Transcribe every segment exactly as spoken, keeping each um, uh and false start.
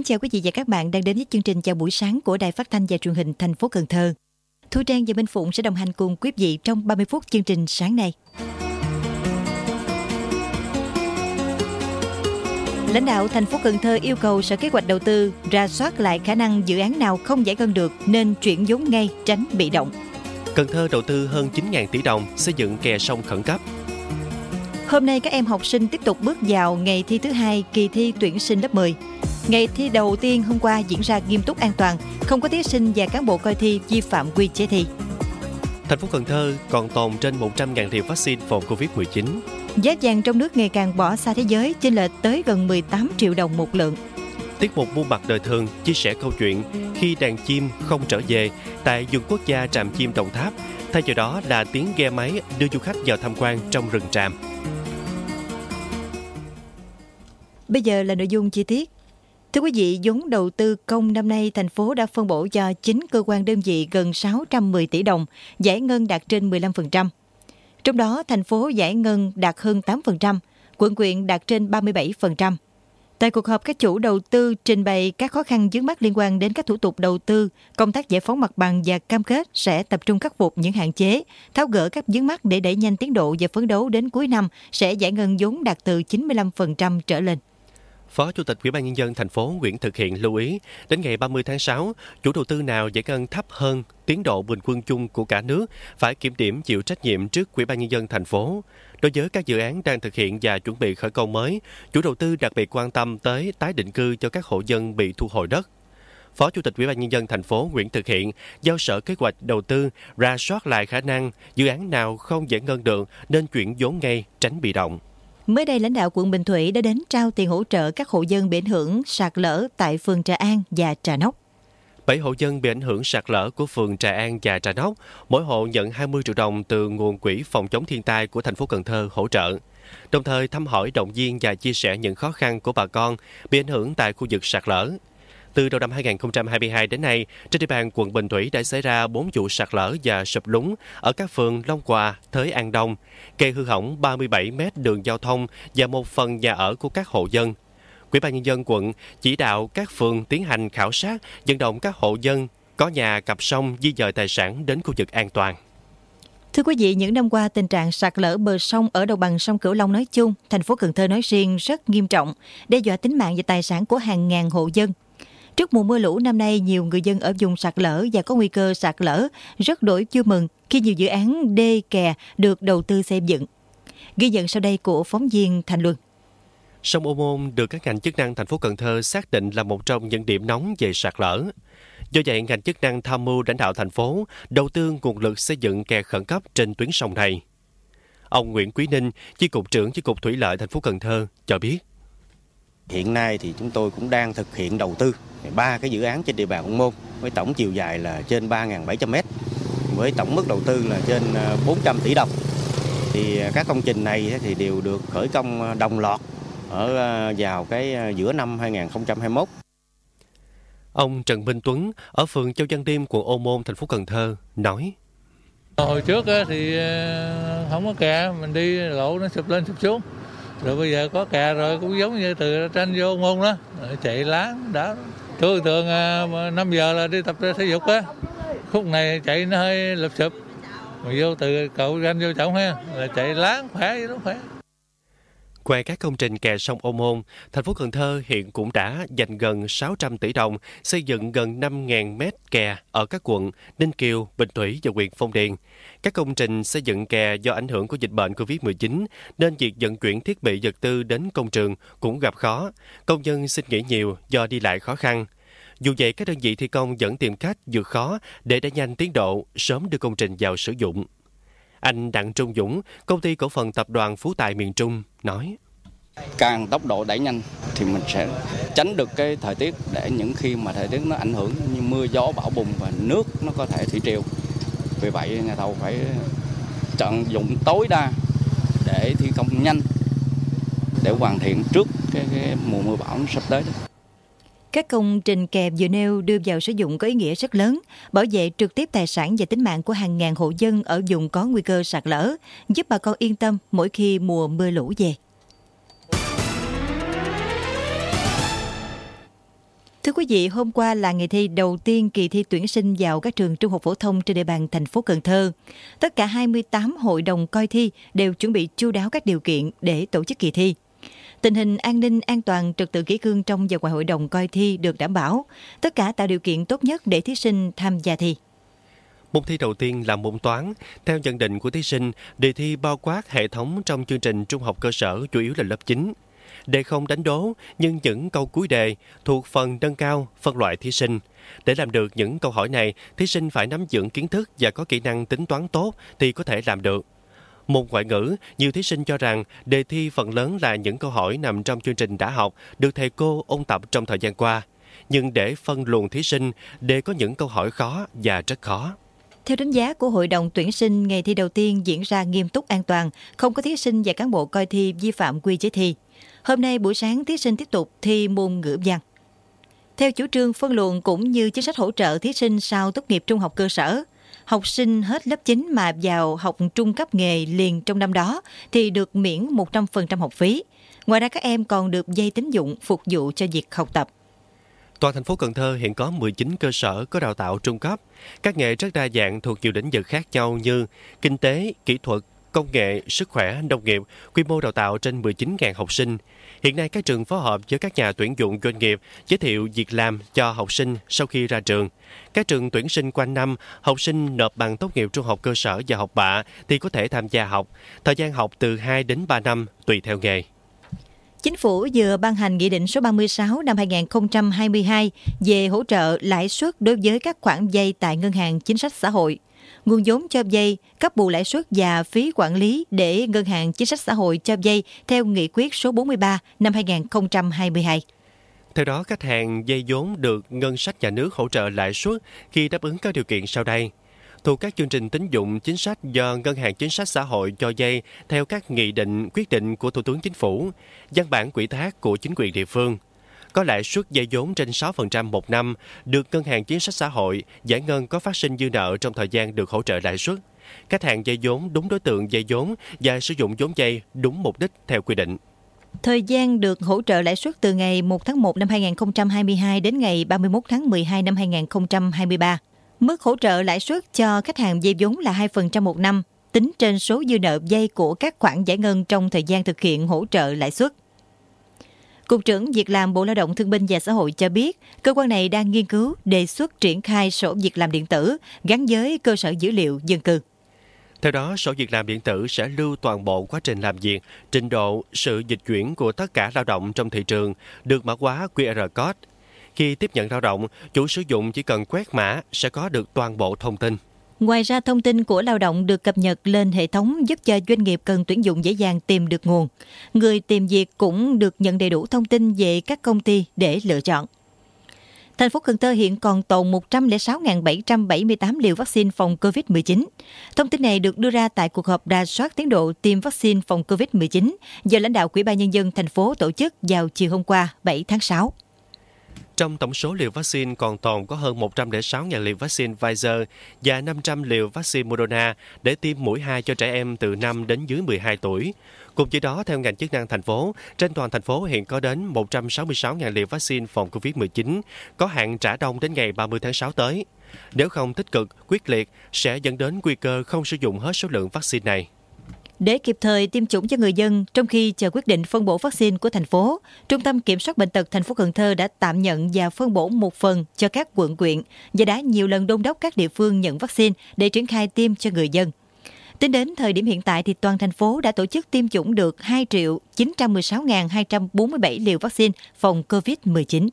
chào quý vị và các bạn đang đến với chương trình chào buổi sáng của Đài Phát thanh và Truyền hình thành phố Cần Thơ. Thu Trang và Minh Phụng sẽ đồng hành cùng quý vị trong ba mươi phút chương trình sáng nay. Lãnh đạo thành phố Cần Thơ yêu cầu Sở Kế hoạch Đầu tư rà soát lại khả năng dự án nào không giải ngân được nên chuyển vốn ngay, tránh bị động. Cần Thơ đầu tư hơn chín nghìn tỷ đồng xây dựng kè sông khẩn cấp. Hôm nay các em học sinh tiếp tục bước vào ngày thi thứ hai kỳ thi tuyển sinh lớp mười. Ngày thi đầu tiên hôm qua diễn ra nghiêm túc an toàn, không có thí sinh và cán bộ coi thi vi phạm quy chế thi. Thành phố Cần Thơ còn tồn trên một trăm nghìn liều vaccine phòng covid mười chín. Giá vàng trong nước ngày càng bỏ xa thế giới, chênh lệch tới gần mười tám triệu đồng một lượng. Tiết mục muôn mặt đời thường chia sẻ câu chuyện khi đàn chim không trở về tại vườn quốc gia Tràm Chim Đồng Tháp. Thay vào đó là tiếng ghe máy đưa du khách vào tham quan trong rừng tràm. Bây giờ là nội dung chi tiết. Thưa quý vị, vốn đầu tư công năm nay thành phố đã phân bổ cho chín cơ quan đơn vị gần sáu trăm mười tỷ đồng, giải ngân đạt trên mười lăm phần trăm. Trong đó, thành phố giải ngân đạt hơn tám phần trăm, quận huyện đạt trên ba mươi bảy phần trăm. Tại cuộc họp, các chủ đầu tư trình bày các khó khăn vướng mắc liên quan đến các thủ tục đầu tư, công tác giải phóng mặt bằng và cam kết sẽ tập trung khắc phục những hạn chế, tháo gỡ các vướng mắc để đẩy nhanh tiến độ và phấn đấu đến cuối năm sẽ giải ngân vốn đạt từ chín mươi lăm phần trăm trở lên. Phó Chủ tịch Ủy ban Nhân dân thành phố Nguyễn Thực Hiện lưu ý, đến ngày ba mươi tháng sáu, chủ đầu tư nào giải ngân thấp hơn tiến độ bình quân chung của cả nước phải kiểm điểm chịu trách nhiệm trước Ủy ban Nhân dân thành phố. Đối với các dự án đang thực hiện và chuẩn bị khởi công mới, chủ đầu tư đặc biệt quan tâm tới tái định cư cho các hộ dân bị thu hồi đất. Phó Chủ tịch Ủy ban Nhân dân thành phố Nguyễn Thực Hiện giao Sở Kế hoạch Đầu tư rà soát lại khả năng dự án nào không giải ngân được nên chuyển vốn ngay, tránh bị động. Mới đây, lãnh đạo quận Bình Thủy đã đến trao tiền hỗ trợ các hộ dân bị ảnh hưởng sạt lở tại phường Trà An và Trà Nóc. Bảy hộ dân bị ảnh hưởng sạt lở của phường Trà An và Trà Nóc, mỗi hộ nhận hai mươi triệu đồng từ nguồn quỹ phòng chống thiên tai của thành phố Cần Thơ hỗ trợ. Đồng thời thăm hỏi, động viên và chia sẻ những khó khăn của bà con bị ảnh hưởng tại khu vực sạt lở. Từ đầu năm hai nghìn không trăm hai mươi hai đến nay, trên địa bàn quận Bình Thủy đã xảy ra bốn vụ sạt lở và sụp lún ở các phường Long Hòa, Thới An Đông, gây hư hỏng ba mươi bảy mét đường giao thông và một phần nhà ở của các hộ dân. Ủy ban Nhân dân quận chỉ đạo các phường tiến hành khảo sát, vận động các hộ dân có nhà cặp sông di dời tài sản đến khu vực an toàn. Thưa quý vị, những năm qua tình trạng sạt lở bờ sông ở đồng bằng sông Cửu Long nói chung, thành phố Cần Thơ nói riêng rất nghiêm trọng, đe dọa tính mạng và tài sản của hàng ngàn hộ dân. Trước mùa mưa lũ năm nay, nhiều người dân ở vùng sạt lở và có nguy cơ sạt lở rất đổi vui mừng khi nhiều dự án đê kè được đầu tư xây dựng. Ghi nhận sau đây của phóng viên Thành Luân. Sông Ô Môn được các ngành chức năng thành phố Cần Thơ xác định là một trong những điểm nóng về sạt lở. Do vậy, ngành chức năng tham mưu lãnh đạo thành phố đầu tư nguồn lực xây dựng kè khẩn cấp trên tuyến sông này. Ông Nguyễn Quý Ninh, Chi cục trưởng Chi cục Thủy lợi thành phố Cần Thơ cho biết. Hiện nay thì chúng tôi cũng đang thực hiện đầu tư ba cái dự án trên địa bàn Ô Môn với tổng chiều dài là trên ba nghìn bảy trăm mét, với tổng mức đầu tư là trên bốn trăm tỷ đồng. Thì các công trình này thì đều được khởi công đồng loạt ở vào cái giữa năm hai nghìn không trăm hai mươi mốt. Ông Trần Minh Tuấn ở phường Châu Văn Liêm, quận Ô Môn, thành phố Cần Thơ nói: Hồi trước thì không có kè, mình đi lộ nó sụp lên sụp xuống. Rồi bây giờ có kè rồi, cũng giống như từ tranh vô Ô Môn đó, chạy láng đã. Thường thường năm giờ là đi tập thể dục á, khúc này chạy nó hơi lụp sụp, mà vô từ cầu tranh vô trọng ha, là chạy láng khỏe vậy đó khỏe. Qua các công trình kè sông Ô Môn, thành phố Cần Thơ hiện cũng đã dành gần sáu trăm tỷ đồng xây dựng gần năm nghìn mét kè ở các quận Ninh Kiều, Bình Thủy và huyện Phong Điền. Các công trình xây dựng kè do ảnh hưởng của dịch bệnh covid mười chín nên việc vận chuyển thiết bị vật tư đến công trường cũng gặp khó. Công nhân xin nghỉ nhiều do đi lại khó khăn. Dù vậy, các đơn vị thi công vẫn tìm cách vượt khó để đẩy nhanh tiến độ, sớm đưa công trình vào sử dụng. Anh Đặng Trung Dũng, công ty cổ phần tập đoàn Phú Tài miền Trung nói: Càng tốc độ đẩy nhanh thì mình sẽ tránh được cái thời tiết, để những khi mà thời tiết nó ảnh hưởng như mưa gió bão bùng và nước nó có thể thủy triều. Vì vậy nhà thầu phải tận dụng tối đa để thi công nhanh, để hoàn thiện trước cái, cái mùa mưa bão nó sắp tới đó. Các công trình kè vừa nêu đưa vào sử dụng có ý nghĩa rất lớn, bảo vệ trực tiếp tài sản và tính mạng của hàng ngàn hộ dân ở vùng có nguy cơ sạt lở, giúp bà con yên tâm mỗi khi mùa mưa lũ về. Thưa quý vị, hôm qua là ngày thi đầu tiên kỳ thi tuyển sinh vào các trường trung học phổ thông trên địa bàn thành phố Cần Thơ. Tất cả hai mươi tám hội đồng coi thi đều chuẩn bị chu đáo các điều kiện để tổ chức kỳ thi. Tình hình an ninh, an toàn, trật tự kỷ cương trong và ngoài hội đồng coi thi được đảm bảo. Tất cả tạo điều kiện tốt nhất để thí sinh tham gia thi. Môn thi đầu tiên là môn toán. Theo nhận định của thí sinh, đề thi bao quát hệ thống trong chương trình trung học cơ sở chủ yếu là lớp chín. Đề không đánh đố, nhưng những câu cuối đề thuộc phần nâng cao, phân loại thí sinh. Để làm được những câu hỏi này, thí sinh phải nắm vững kiến thức và có kỹ năng tính toán tốt thì có thể làm được. Môn ngoại ngữ, nhiều thí sinh cho rằng đề thi phần lớn là những câu hỏi nằm trong chương trình đã học, được thầy cô ôn tập trong thời gian qua. Nhưng để phân luồng thí sinh, đề có những câu hỏi khó và rất khó. Theo đánh giá của Hội đồng tuyển sinh, ngày thi đầu tiên diễn ra nghiêm túc an toàn, không có thí sinh và cán bộ coi thi vi phạm quy chế thi. Hôm nay buổi sáng, thí sinh tiếp tục thi môn ngữ văn. Theo chủ trương phân luồng cũng như chính sách hỗ trợ thí sinh sau tốt nghiệp trung học cơ sở, học sinh hết lớp chín mà vào học trung cấp nghề liền trong năm đó thì được miễn một trăm phần trăm học phí. Ngoài ra các em còn được vay tín dụng phục vụ cho việc học tập. Toàn thành phố Cần Thơ hiện có mười chín cơ sở có đào tạo trung cấp. Các nghề rất đa dạng thuộc nhiều lĩnh vực khác nhau như kinh tế, kỹ thuật, công nghệ, sức khỏe, nông nghiệp, quy mô đào tạo trên mười chín nghìn học sinh. Hiện nay các trường phối hợp với các nhà tuyển dụng doanh nghiệp giới thiệu việc làm cho học sinh sau khi ra trường. Các trường tuyển sinh quanh năm, học sinh nộp bằng tốt nghiệp trung học cơ sở và học bạ thì có thể tham gia học. Thời gian học từ hai đến ba năm tùy theo nghề. Chính phủ vừa ban hành Nghị định số ba mươi sáu năm hai nghìn không trăm hai mươi hai về hỗ trợ lãi suất đối với các khoản vay tại Ngân hàng Chính sách Xã hội. Nguồn vốn cho vay, cấp bù lãi suất và phí quản lý để Ngân hàng Chính sách Xã hội cho vay theo Nghị quyết số bốn mươi ba năm hai nghìn không trăm hai mươi hai. Theo đó, khách hàng vay vốn được ngân sách nhà nước hỗ trợ lãi suất khi đáp ứng các điều kiện sau đây. Thuộc các chương trình tín dụng chính sách do Ngân hàng Chính sách Xã hội cho vay theo các nghị định, quyết định của Thủ tướng Chính phủ, văn bản ủy thác của chính quyền địa phương. Có lãi suất vay vốn trên sáu phần trăm một năm, được Ngân hàng Chính sách Xã hội giải ngân có phát sinh dư nợ trong thời gian được hỗ trợ lãi suất. Khách hàng vay vốn đúng đối tượng vay vốn và sử dụng vốn vay đúng mục đích theo quy định. Thời gian được hỗ trợ lãi suất từ ngày một tháng một năm hai nghìn không trăm hai mươi hai đến ngày ba mươi mốt tháng mười hai năm hai nghìn không trăm hai mươi ba. Mức hỗ trợ lãi suất cho khách hàng vay vốn là hai phần trăm một năm, tính trên số dư nợ vay của các khoản giải ngân trong thời gian thực hiện hỗ trợ lãi suất. Cục trưởng Việc làm Bộ Lao động Thương binh và Xã hội cho biết, cơ quan này đang nghiên cứu đề xuất triển khai sổ việc làm điện tử gắn với cơ sở dữ liệu dân cư. Theo đó, sổ việc làm điện tử sẽ lưu toàn bộ quá trình làm việc, trình độ, sự dịch chuyển của tất cả lao động trong thị trường, được mã hóa quy rờ code. Khi tiếp nhận lao động, chủ sử dụng chỉ cần quét mã sẽ có được toàn bộ thông tin. Ngoài ra, thông tin của lao động được cập nhật lên hệ thống giúp cho doanh nghiệp cần tuyển dụng dễ dàng tìm được nguồn. Người tìm việc cũng được nhận đầy đủ thông tin về các công ty để lựa chọn. Thành phố Cần Thơ hiện còn tồn một trăm lẻ sáu nghìn bảy trăm bảy mươi tám liều vaccine phòng covid mười chín. Thông tin này được đưa ra tại cuộc họp rà soát tiến độ tiêm vaccine phòng covid mười chín do lãnh đạo Ủy ban Nhân dân thành phố tổ chức vào chiều hôm qua, bảy tháng sáu. Trong tổng số liều vaccine còn tồn có hơn một trăm lẻ sáu nghìn liều vaccine Pfizer và năm trăm liều vaccine Moderna để tiêm mũi hai cho trẻ em từ năm đến dưới mười hai tuổi. Cùng với đó, theo ngành chức năng thành phố, trên toàn thành phố hiện có đến một trăm sáu mươi sáu nghìn liều vaccine phòng covid mười chín, có hạn trả đông đến ngày ba mươi tháng sáu tới. Nếu không tích cực, quyết liệt, sẽ dẫn đến nguy cơ không sử dụng hết số lượng vaccine này. Để kịp thời tiêm chủng cho người dân, trong khi chờ quyết định phân bổ vaccine của thành phố, Trung tâm Kiểm soát Bệnh tật thành phố Cần Thơ đã tạm nhận và phân bổ một phần cho các quận huyện và đã nhiều lần đôn đốc các địa phương nhận vaccine để triển khai tiêm cho người dân. Tính đến thời điểm hiện tại, thì toàn thành phố đã tổ chức tiêm chủng được hai triệu chín trăm mười sáu nghìn hai trăm bốn mươi bảy liều vaccine phòng covid mười chín.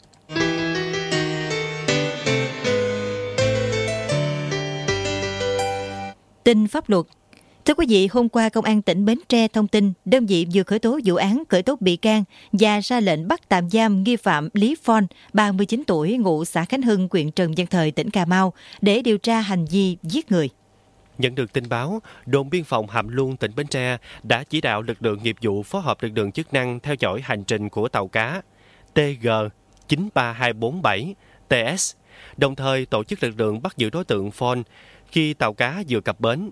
Tin pháp luật. Thưa quý vị, hôm qua Công an tỉnh Bến Tre thông tin đơn vị vừa khởi tố vụ án khởi tố bị can và ra lệnh bắt tạm giam nghi phạm Lý Phon, ba mươi chín tuổi, ngụ xã Khánh Hưng, huyện Trần Văn Thời, tỉnh Cà Mau, để điều tra hành vi giết người. Nhận được tin báo, đồn biên phòng Hàm Luông, tỉnh Bến Tre đã chỉ đạo lực lượng nghiệp vụ phối hợp lực lượng chức năng theo dõi hành trình của tàu cá T G chín ba hai bốn bảy T S, đồng thời tổ chức lực lượng bắt giữ đối tượng Phon khi tàu cá vừa cập bến.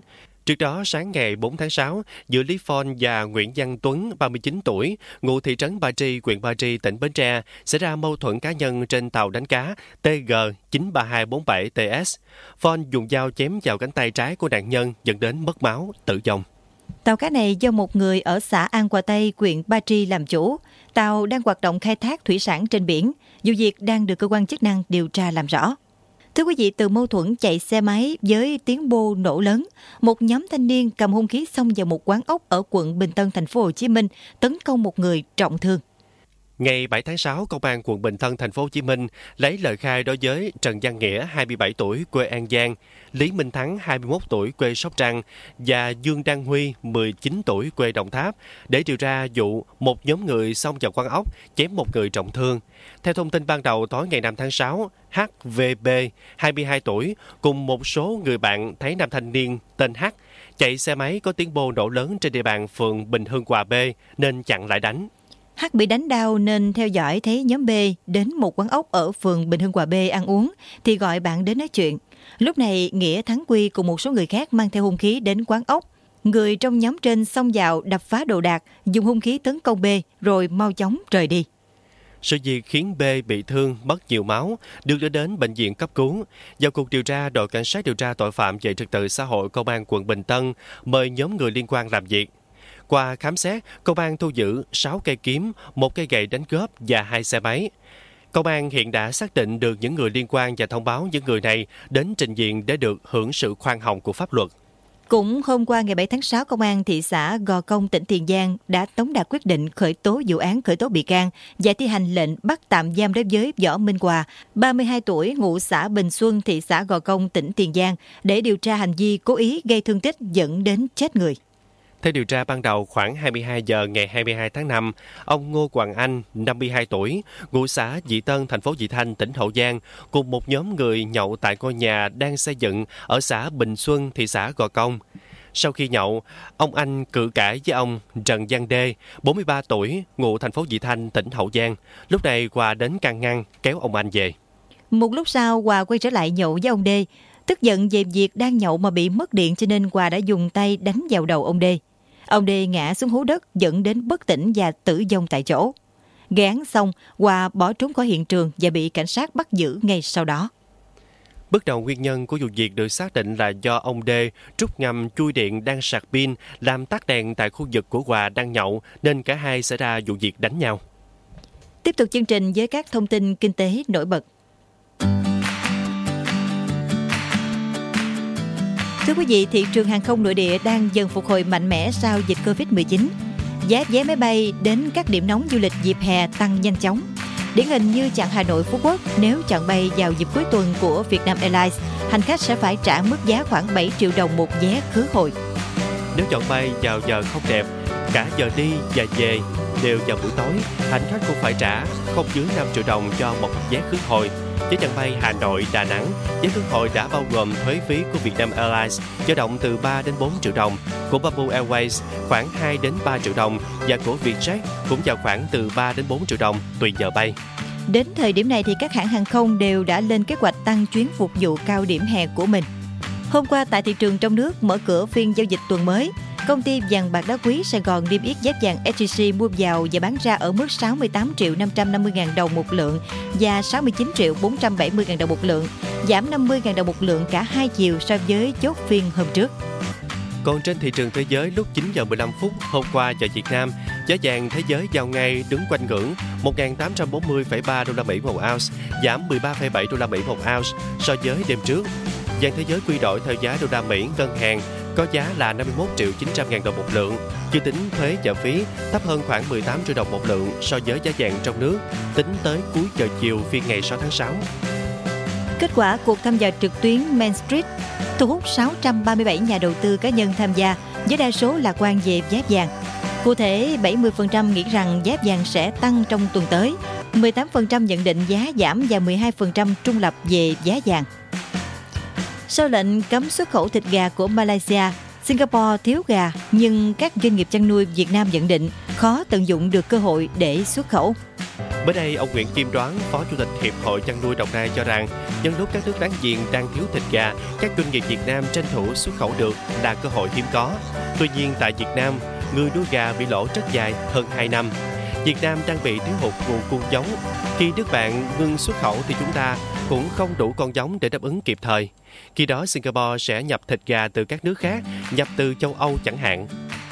Trước đó, sáng ngày bốn tháng sáu, giữa Lý Phon và Nguyễn Văn Tuấn, ba mươi chín tuổi, ngụ thị trấn Ba Tri, huyện Ba Tri, tỉnh Bến Tre, xảy ra mâu thuẫn cá nhân trên tàu đánh cá T G chín ba hai bốn bảy T S. Phon dùng dao chém vào cánh tay trái của nạn nhân, dẫn đến mất máu, tử vong. Tàu cá này do một người ở xã An Hòa Tây, huyện Ba Tri làm chủ. Tàu đang hoạt động khai thác thủy sản trên biển. Vụ việc đang được cơ quan chức năng điều tra làm rõ. Thưa quý vị, từ mâu thuẫn chạy xe máy với tiếng bô nổ lớn, một nhóm thanh niên cầm hung khí xông vào một quán ốc ở quận Bình Tân, thành phố Hồ Chí Minh, tấn công một người trọng thương. Ngày bảy tháng sáu, Công an quận Bình Tân, thành phố Hồ Chí Minh lấy lời khai đối với Trần Văn Nghĩa, hai mươi bảy tuổi, quê An Giang, Lý Minh Thắng, hai mươi mốt tuổi, quê Sóc Trăng và Dương Đăng Huy, mười chín tuổi, quê Đồng Tháp để điều tra vụ một nhóm người xông vào quán ốc chém một người trọng thương. Theo thông tin ban đầu, tối ngày năm tháng sáu, H V B, hai mươi hai tuổi, cùng một số người bạn thấy nam thanh niên tên H chạy xe máy có tiếng bô nổ lớn trên địa bàn phường Bình Hưng Hòa B nên chặn lại đánh. H bị đánh đau nên theo dõi thấy nhóm B đến một quán ốc ở phường Bình Hưng Hòa B ăn uống thì gọi bạn đến nói chuyện. Lúc này Nghĩa, Thắng Quy cùng một số người khác mang theo hung khí đến quán ốc. Người trong nhóm trên xông vào đập phá đồ đạc, dùng hung khí tấn công B rồi mau chóng rời đi. Sự việc khiến B bị thương, mất nhiều máu, được đưa đến bệnh viện cấp cứu. Vào cuộc điều tra, đội cảnh sát điều tra tội phạm về trật tự xã hội Công an quận Bình Tân mời nhóm người liên quan làm việc. Qua khám xét, công an thu giữ sáu cây kiếm, một cây gậy đánh cướp và hai xe máy. Công an hiện đã xác định được những người liên quan và thông báo những người này đến trình diện để được hưởng sự khoan hồng của pháp luật. Cũng hôm qua ngày bảy tháng sáu, Công an thị xã Gò Công, tỉnh Tiền Giang đã tống đạt quyết định khởi tố vụ án, khởi tố bị can và thi hành lệnh bắt tạm giam đối với Võ Minh Hòa, ba mươi hai tuổi, ngụ xã Bình Xuân, thị xã Gò Công, tỉnh Tiền Giang để điều tra hành vi cố ý gây thương tích dẫn đến chết người. Theo điều tra ban đầu, khoảng hai mươi hai giờ ngày hai mươi hai tháng năm, ông Ngô Hoàng Anh, năm mươi hai tuổi, ngụ xã Dị Tân, thành phố Vị Thanh, tỉnh Hậu Giang, cùng một nhóm người nhậu tại ngôi nhà đang xây dựng ở xã Bình Xuân, thị xã Gò Công. Sau khi nhậu, ông Anh cự cãi với ông Trần Văn Đê, bốn mươi ba tuổi, ngụ thành phố Vị Thanh, tỉnh Hậu Giang. Lúc này Hòa đến can ngăn, kéo ông Anh về. Một lúc sau, Hòa quay trở lại nhậu với ông Đê. Tức giận về việc đang nhậu mà bị mất điện cho nên Hòa đã dùng tay đánh vào đầu ông Đê. Ông Đê ngã xuống hố đất dẫn đến bất tỉnh và tử vong tại chỗ. Gây án xong, Hòa bỏ trốn khỏi hiện trường và bị cảnh sát bắt giữ ngay sau đó. Bước đầu nguyên nhân của vụ việc được xác định là do ông Đê trút ngầm chui điện đang sạc pin làm tắt đèn tại khu vực của Hòa đang nhậu nên cả hai xảy ra vụ việc đánh nhau. Tiếp tục chương trình với các thông tin kinh tế nổi bật. Thưa quý vị, thị trường hàng không nội địa đang dần phục hồi mạnh mẽ sau dịch covid mười chín. Giá vé máy bay đến các điểm nóng du lịch dịp hè tăng nhanh chóng. Điển hình như chặng Hà Nội Phú Quốc, nếu chọn bay vào dịp cuối tuần của Vietnam Airlines, hành khách sẽ phải trả mức giá khoảng bảy triệu đồng một vé khứ hồi. Nếu chọn bay vào giờ không đẹp, cả giờ đi và về đều vào buổi tối, hành khách cũng phải trả không dưới năm triệu đồng cho một vé khứ hồi. Với chặng bay Hà Nội, Đà Nẵng, vé khứ hồi đã bao gồm thuế phí của Vietnam Airlines dao động từ ba đến bốn triệu đồng, của Bamboo Airways khoảng hai đến ba triệu đồng và của Vietjet cũng vào khoảng từ ba đến bốn triệu đồng tùy giờ bay. Đến thời điểm này thì các hãng hàng không đều đã lên kế hoạch tăng chuyến phục vụ cao điểm hè của mình. Hôm qua tại thị trường trong nước mở cửa phiên giao dịch tuần mới, công ty vàng bạc đá quý Sài Gòn niêm yết giá vàng ét gi xê mua vào và bán ra ở mức sáu mươi tám triệu năm trăm năm mươi nghìn đồng một lượng và sáu mươi chín triệu bốn trăm bảy mươi nghìn đồng một lượng, giảm năm mươi nghìn đồng một lượng cả hai chiều so với chốt phiên hôm trước. Còn trên thị trường thế giới, lúc chín giờ mười lăm phút hôm qua giờ Việt Nam, giá vàng thế giới giao ngay đứng quanh ngưỡng một nghìn tám trăm bốn mươi phẩy ba đô la Mỹ một ounce, giảm mười ba phẩy bảy đô la Mỹ một ounce so với đêm trước. Vàng thế giới quy đổi theo giá đô la Mỹ ngân hàng có giá là năm mươi mốt triệu chín trăm nghìn đồng một lượng, chưa tính thuế và phí, thấp hơn khoảng mười tám triệu đồng một lượng so với giá vàng trong nước, tính tới cuối giờ chiều phiên ngày sáu tháng sáu. Kết quả cuộc thăm dò trực tuyến Main Street thu hút sáu trăm ba mươi bảy nhà đầu tư cá nhân tham gia, với đa số lạc quan về giá vàng. Cụ thể, bảy mươi phần trăm nghĩ rằng giá vàng sẽ tăng trong tuần tới, mười tám phần trăm nhận định giá giảm và mười hai phần trăm trung lập về giá vàng. Sau lệnh cấm xuất khẩu thịt gà của Malaysia, Singapore thiếu gà, nhưng các doanh nghiệp chăn nuôi Việt Nam nhận định khó tận dụng được cơ hội để xuất khẩu. Mới đây, ông Nguyễn Kim Đoán, Phó Chủ tịch Hiệp hội Chăn nuôi Đồng Nai cho rằng, nhân lúc các nước láng giềng đang thiếu thịt gà, các doanh nghiệp Việt Nam tranh thủ xuất khẩu được là cơ hội hiếm có. Tuy nhiên, tại Việt Nam, người nuôi gà bị lỗ rất dài, hơn hai năm. Việt Nam đang bị thiếu hụt nguồn cung giống. Khi nước bạn ngưng xuất khẩu thì chúng ta cũng không đủ con giống để đáp ứng kịp thời. Khi đó, Singapore sẽ nhập thịt gà từ các nước khác, nhập từ châu Âu chẳng hạn.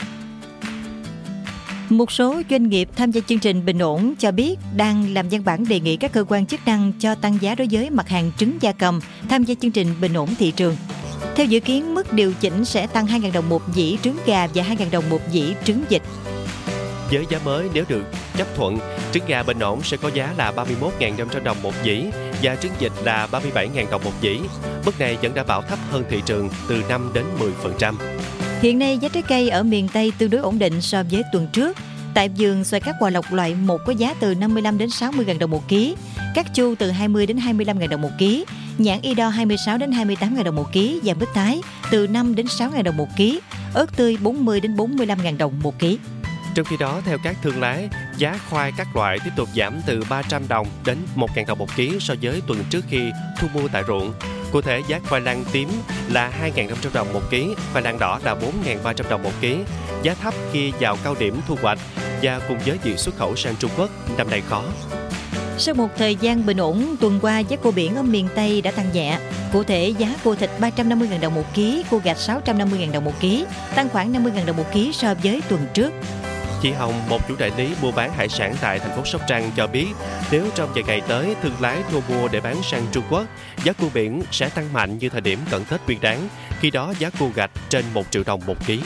Một số doanh nghiệp tham gia chương trình bình ổn cho biết đang làm văn bản đề nghị các cơ quan chức năng cho tăng giá đối với mặt hàng trứng gia cầm tham gia chương trình bình ổn thị trường. Theo dự kiến, mức điều chỉnh sẽ tăng hai nghìn đồng một dĩ trứng gà và hai nghìn đồng một dĩ trứng vịt. Với giá mới, nếu được chấp thuận, trứng gà bình ổn sẽ có giá là ba mươi mốt nghìn năm trăm đồng một dĩ và trứng vịt là ba mươi bảy nghìn đồng một dĩ. Mức này vẫn đảm bảo thấp hơn thị trường từ năm đến mười phần trăm. Hiện nay, giá trái cây ở miền Tây tương đối ổn định so với tuần trước. Tại vườn xoài cát Hòa Lộc loại một có giá từ năm mươi lăm đến sáu mươi nghìn đồng một ký, cát chu từ hai mươi đến hai mươi lăm nghìn đồng một ký, nhãn y đo hai mươi sáu đến hai mươi tám nghìn đồng một ký và mít thái từ năm đến sáu nghìn đồng một ký, ớt tươi bốn mươi đến bốn mươi lăm nghìn đồng một ký. Trong khi đó, theo các thương lái, giá khoai các loại tiếp tục giảm từ ba trăm đồng đến một nghìn đồng một ký so với tuần trước khi thu mua tại ruộng. Cụ thể, giá khoai lang tím là hai nghìn năm trăm đồng một ký, khoai lang đỏ là bốn nghìn ba trăm đồng một ký. Giá thấp khi vào cao điểm thu hoạch và cùng với việc xuất khẩu sang Trung Quốc năm nay khó. Sau một thời gian bình ổn, tuần qua giá cua biển ở miền Tây đã tăng nhẹ. Cụ thể, giá cua thịt ba trăm năm mươi nghìn đồng một ký, cua gạch sáu trăm năm mươi nghìn đồng một ký, tăng khoảng năm mươi nghìn đồng một ký so với tuần trước. Chị Hồng, một chủ đại lý mua bán hải sản tại thành phố Sóc Trăng cho biết, nếu trong vài ngày tới thương lái thu mua để bán sang Trung Quốc, giá cua biển sẽ tăng mạnh như thời điểm cận Tết Nguyên Đán, khi đó giá cua gạch trên một triệu đồng một ký.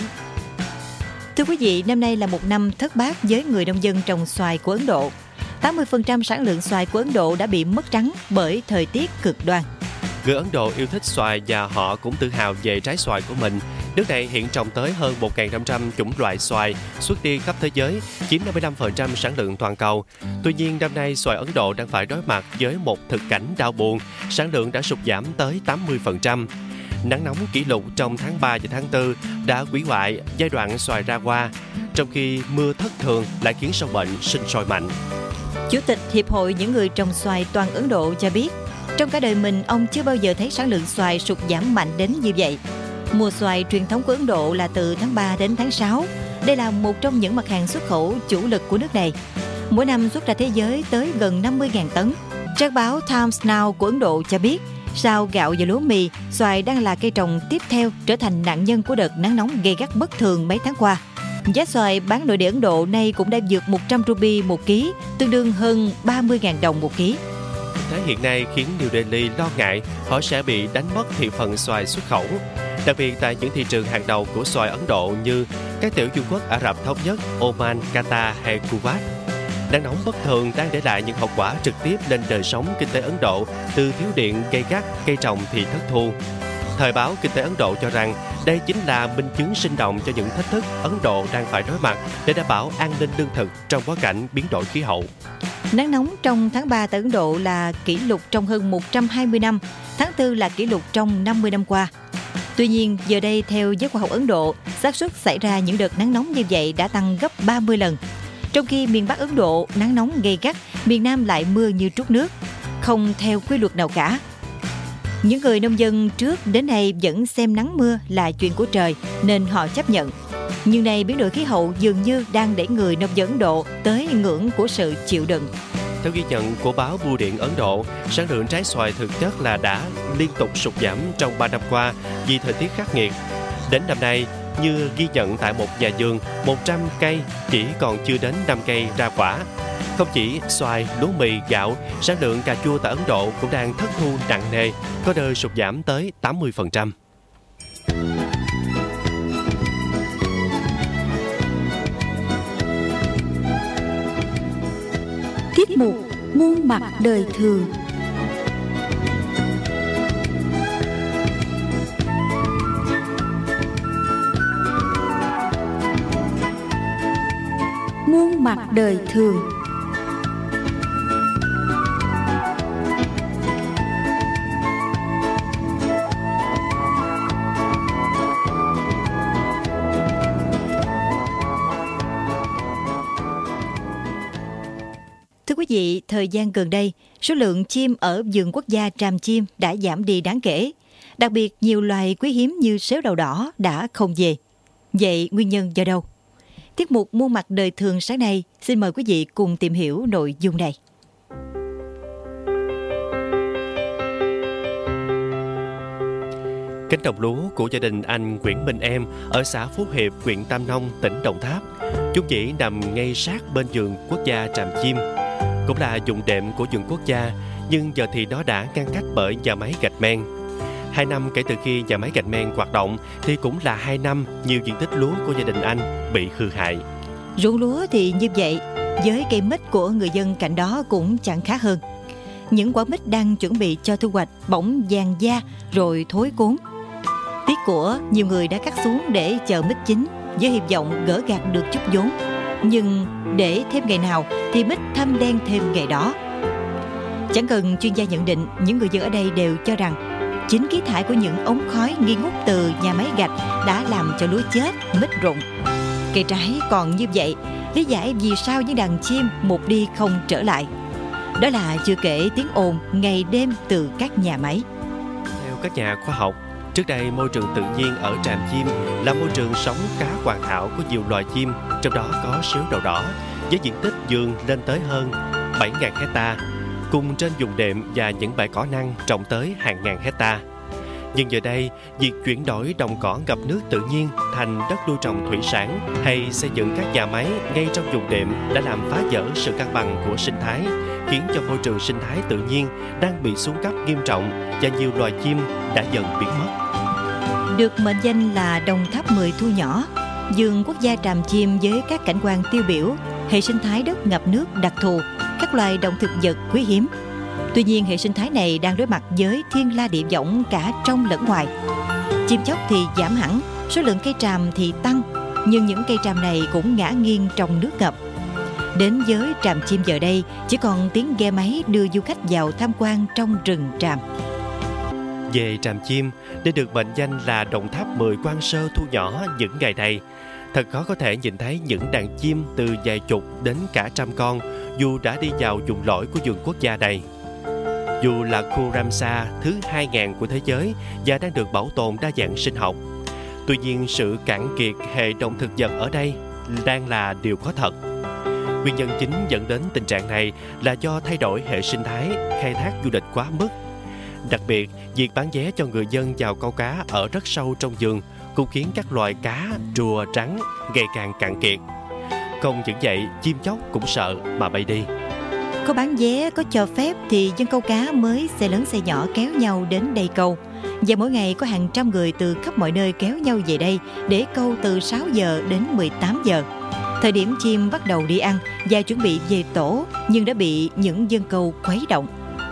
Thưa quý vị, năm nay là một năm thất bát với người nông dân trồng xoài của Ấn Độ. tám mươi phần trăm sản lượng xoài của Ấn Độ đã bị mất trắng bởi thời tiết cực đoan. Người Ấn Độ yêu thích xoài và họ cũng tự hào về trái xoài của mình. Nước này hiện trồng tới hơn một nghìn năm trăm chủng loại xoài xuất đi khắp thế giới, chiếm năm mươi lăm phần trăm sản lượng toàn cầu. Tuy nhiên, năm nay xoài Ấn Độ đang phải đối mặt với một thực cảnh đau buồn, sản lượng đã sụt giảm tới tám mươi phần trăm. Nắng nóng kỷ lục trong tháng ba và tháng tư đã hủy hoại giai đoạn xoài ra hoa, trong khi mưa thất thường lại khiến sâu bệnh sinh sôi mạnh. Chủ tịch Hiệp hội những người trồng xoài toàn Ấn Độ cho biết, trong cả đời mình, ông chưa bao giờ thấy sản lượng xoài sụt giảm mạnh đến như vậy. Mùa xoài truyền thống của Ấn Độ là từ tháng ba đến tháng sáu. Đây là một trong những mặt hàng xuất khẩu chủ lực của nước này. Mỗi năm xuất ra thế giới tới gần năm mươi nghìn tấn. Trang báo Times Now của Ấn Độ cho biết, sau gạo và lúa mì, xoài đang là cây trồng tiếp theo trở thành nạn nhân của đợt nắng nóng gay gắt bất thường mấy tháng qua. Giá xoài bán nội địa Ấn Độ nay cũng đã vượt một trăm ruby một ký, tương đương hơn ba mươi nghìn đồng một ký. Thế hiện nay khiến New Delhi lo ngại họ sẽ bị đánh mất thị phần xoài xuất khẩu, đặc biệt tại những thị trường hàng đầu của xoài Ấn Độ như các tiểu vương quốc Ả Rập Thống Nhất, Oman, Qatar hay Kuwait. Nắng nóng bất thường đang để lại những hậu quả trực tiếp lên đời sống kinh tế Ấn Độ, từ thiếu điện gay gắt, cây trồng thì thất thu. Thời báo Kinh tế Ấn Độ cho rằng đây chính là minh chứng sinh động cho những thách thức Ấn Độ đang phải đối mặt để đảm bảo an ninh lương thực trong bối cảnh biến đổi khí hậu. Nắng nóng trong tháng ba tại Ấn Độ là kỷ lục trong hơn một trăm hai mươi năm, tháng tư là kỷ lục trong năm mươi năm qua. Tuy nhiên, giờ đây theo giới khoa học Ấn Độ, xác suất xảy ra những đợt nắng nóng như vậy đã tăng gấp ba mươi lần. Trong khi miền Bắc Ấn Độ nắng nóng gay gắt, miền Nam lại mưa như trút nước, không theo quy luật nào cả. Những người nông dân trước đến nay vẫn xem nắng mưa là chuyện của trời nên họ chấp nhận. Nhưng nay biến đổi khí hậu dường như đang đẩy người nông dân Ấn Độ tới ngưỡng của sự chịu đựng. Theo ghi nhận của báo Bưu điện Ấn Độ, sản lượng trái xoài thực chất là đã liên tục sụt giảm trong ba năm qua vì thời tiết khắc nghiệt. Đến năm nay, như ghi nhận tại một nhà vườn, một trăm cây chỉ còn chưa đến năm cây ra quả. Không chỉ xoài, lúa mì, gạo, sản lượng cà chua tại Ấn Độ cũng đang thất thu nặng nề, có nơi sụt giảm tới tám mươi phần trăm. Tiết mục Muôn mặt đời thường. Muôn mặt đời thường. Thưa quý quý vị, thời gian gần đây, số lượng chim ở vườn quốc gia Tràm Chim đã giảm đi đáng kể. Đặc biệt, nhiều loài quý hiếm như sếu đầu đỏ đã không về. Vậy nguyên nhân do đâu? Tiết mục Muôn Mặt Đời Thường sáng nay xin mời quý vị cùng tìm hiểu nội dung này. Cánh đồng lúa của gia đình anh Nguyễn Minh Em ở xã Phú Hiệp, huyện Tam Nông, tỉnh Đồng Tháp, chúng chỉ nằm ngay sát bên vườn quốc gia Tràm Chim, cũng là vùng đệm của vườn quốc gia, nhưng giờ thì nó đã ngăn cách bởi nhà máy gạch men. Hai năm kể từ khi nhà máy gạch men hoạt động thì cũng là hai năm nhiều diện tích lúa của gia đình anh bị hư hại. Ruộng lúa thì như vậy, với cây mít của người dân cạnh đó cũng chẳng khá hơn. Những quả mít đang chuẩn bị cho thu hoạch bỗng vàng da rồi thối cuốn. Tiếc của nhiều người đã cắt xuống để chờ mít chín với hy vọng gỡ gạt được chút vốn. Nhưng để thêm ngày nào thì mít thâm đen thêm ngày đó. Chẳng cần chuyên gia nhận định, những người dân ở đây đều cho rằng chính khí thải của những ống khói nghi ngút từ nhà máy gạch đã làm cho lúa chết, mít rụng. Cây trái còn như vậy, lý giải vì sao những đàn chim một đi không trở lại. Đó là chưa kể tiếng ồn ngày đêm từ các nhà máy. Theo các nhà khoa học, trước đây môi trường tự nhiên ở Tràm Chim là môi trường sống khá hoàn hảo của nhiều loài chim, trong đó có sếu đầu đỏ, với diện tích vườn lên tới hơn bảy nghìn hecta, cùng trên vùng đệm và những bãi cỏ năng trồng tới hàng ngàn hecta. Nhưng giờ đây, việc chuyển đổi đồng cỏ ngập nước tự nhiên thành đất nuôi trồng thủy sản hay xây dựng các nhà máy ngay trong vùng đệm đã làm phá vỡ sự cân bằng của sinh thái, khiến cho môi trường sinh thái tự nhiên đang bị xuống cấp nghiêm trọng và nhiều loài chim đã dần biến mất. Được mệnh danh là Đồng Tháp mười thu nhỏ, vườn quốc gia Tràm Chim với các cảnh quan tiêu biểu, hệ sinh thái đất ngập nước đặc thù, các loài động thực vật quý hiếm. Tuy nhiên, hệ sinh thái này đang đối mặt với thiên la địa võng cả trong lẫn ngoài. Chim chóc thì giảm hẳn, số lượng cây tràm thì tăng, nhưng những cây tràm này cũng ngã nghiêng trong nước ngập. Đến với Tràm Chim giờ đây, chỉ còn tiếng ghe máy đưa du khách vào tham quan trong rừng tràm. Về Tràm Chim, để được mệnh danh là Đồng Tháp mười Quan Sơ thu nhỏ những ngày này, thật khó có thể nhìn thấy những đàn chim từ vài chục đến cả trăm con dù đã đi vào vùng lõi của vườn quốc gia này. Dù là khu Ramsar thứ hai nghìn của thế giới và đang được bảo tồn đa dạng sinh học, tuy nhiên sự cạn kiệt hệ động thực vật ở đây đang là điều có thật. Nguyên nhân chính dẫn đến tình trạng này là do thay đổi hệ sinh thái, khai thác du lịch quá mức. Đặc biệt, việc bán vé cho người dân vào câu cá ở rất sâu trong vườn cũng khiến các loài cá, rùa, rắn ngày càng cạn kiệt. Không những vậy, chim chóc cũng sợ mà bay đi. Có bán vé, có cho phép thì dân câu cá mới xe lớn xe nhỏ kéo nhau đến đây câu. Và mỗi ngày có hàng trăm người từ khắp mọi nơi kéo nhau về đây để câu từ sáu giờ đến mười tám giờ. Thời điểm chim bắt đầu đi ăn và chuẩn bị về tổ, nhưng đã bị những dân câu khuấy động.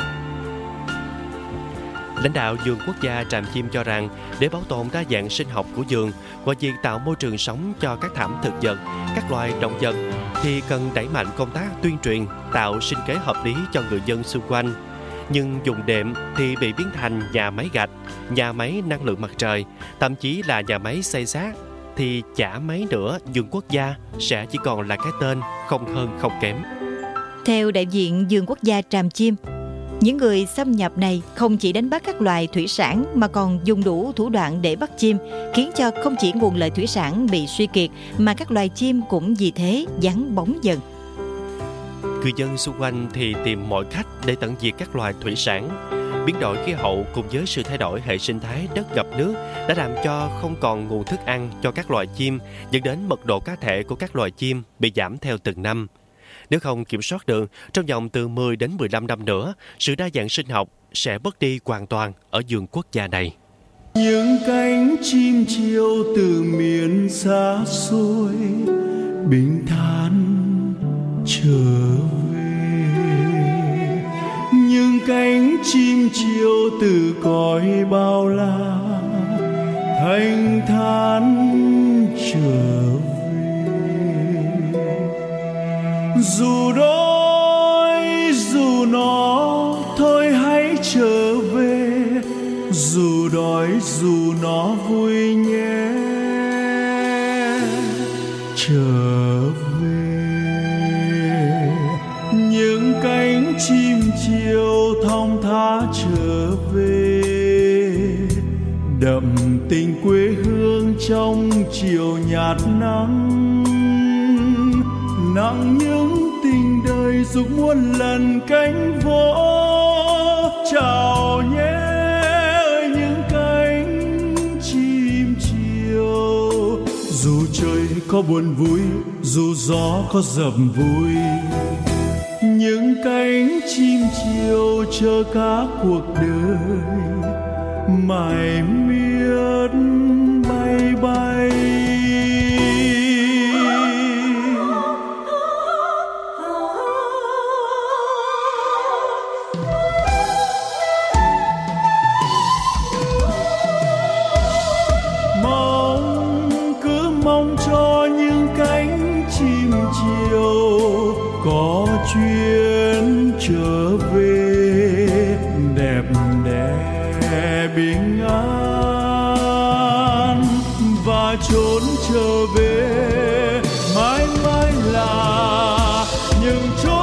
Lãnh đạo vườn quốc gia Tràm Chim cho rằng để bảo tồn đa dạng sinh học của vườn và việc tạo môi trường sống cho các thảm thực vật, các loài động vật thì cần đẩy mạnh công tác tuyên truyền, tạo sinh kế hợp lý cho người dân xung quanh. Nhưng vùng đệm thì bị biến thành nhà máy gạch, nhà máy năng lượng mặt trời, thậm chí là nhà máy xây xác, thì chả mấy nữa vườn quốc gia sẽ chỉ còn là cái tên, không hơn không kém. Theo đại diện vườn quốc gia Tràm Chim, những người xâm nhập này không chỉ đánh bắt các loài thủy sản mà còn dùng đủ thủ đoạn để bắt chim, khiến cho không chỉ nguồn lợi thủy sản bị suy kiệt mà các loài chim cũng vì thế vắng bóng dần. Người dân xung quanh thì tìm mọi cách để tận diệt các loài thủy sản. Biến đổi khí hậu cùng với sự thay đổi hệ sinh thái đất ngập nước đã làm cho không còn nguồn thức ăn cho các loài chim, dẫn đến mật độ cá thể của các loài chim bị giảm theo từng năm. Nếu không kiểm soát được, trong vòng từ mười đến mười lăm năm nữa, sự đa dạng sinh học sẽ mất đi hoàn toàn ở vườn quốc gia này. Những cánh chim chiều từ miền xa xôi bình thản trở về, những cánh chim chiều từ cõi bao la thanh thản trở về. Dù đói dù nó thôi hãy trở về, dù đói dù nó vui nhé trở về. Những cái chim chiều thong thả trở về, đậm tình quê hương trong chiều nhạt nắng, nặng những tình đời dục muôn lần cánh vỗ. Chào nhé ơi những cánh chim chiều, dù trời có buồn vui, dù gió có dập vui, những cánh chim chiều chờ cả cuộc đời mải miết bay bay. Mong cứ mong cho những cánh chim chiều có chuyến trở về đẹp đẽ bình an, và chốn trở về mãi mãi là những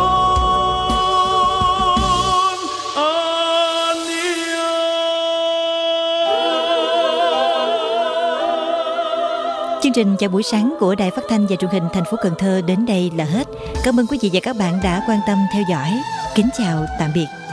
chốn an yên. Chương trình chào buổi sáng của Đài Phát thanh và Truyền hình thành phố Cần Thơ đến đây là hết. Cảm ơn quý vị và các bạn đã quan tâm theo dõi. Kính chào tạm biệt.